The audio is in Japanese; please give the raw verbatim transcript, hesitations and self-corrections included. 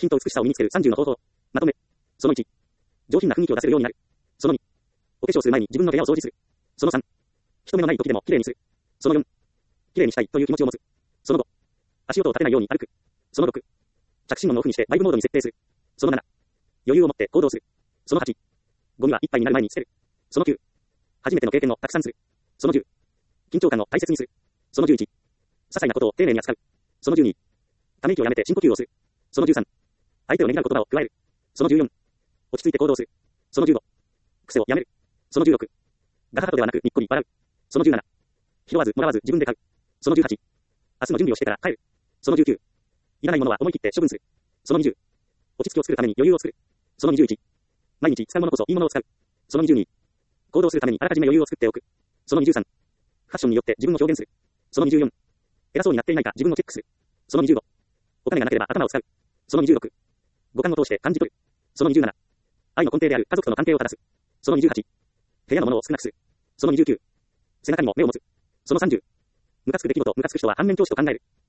品と美しさを身につけるさんじゅうの方法。まとめ。そのいち。上品な雰囲気を出せるようになる。そのに。お化粧する前に自分の部屋を掃除する。そのさん。人目のない時でも綺麗にする。そのよん。綺麗にしたいという気持ちを持つ。そのご。足音を立てないように歩く。そのろく。着信音のオフにしてバイブモードに設定する。そのなな。余裕を持って行動する。そのはち。ゴミは一杯になる前に捨てる。そのきゅう。初めての経験をたくさんする。そのじゅう。緊張感を大切にする。そのじゅういち。些細なことを丁寧に扱う。そのじゅうに。ため息をやめて深呼吸をする。そのじゅうさん。相手をねぎらう言葉を加える。そのじゅうよん。落ち着いて行動する。そのじゅうご。癖をやめる。そのじゅうろく。ガハハとではなくにっこり笑う。そのじゅうなな。拾わずもらわず自分で買う。そのじゅうはち。明日の準備をしてから帰る。そのじゅうきゅう。いらないものは思い切って処分する。そのにじゅう。落ち着きを作るために余裕を作る。そのにじゅういち。毎日使うものこそいいものを使う。そのにじゅうに。行動するためにあらかじめ余裕を作っておく。そのにじゅうさん。ファッションによって自分を表現する。そのにじゅうよん。偉そうになっていないか自分をチェックする。そのにじゅうご。お金がなければ頭を使う。そのにじゅうろく。五感を通して感じ取る。そのにじゅうなな。愛の根底である家族との関係を正す。そのにじゅうはち。部屋のものを少なくする。そのにじゅうきゅう。背中にも目を持つ。そのさんじゅう。ムカつく出来事、ムカつく人は反面教師と考える。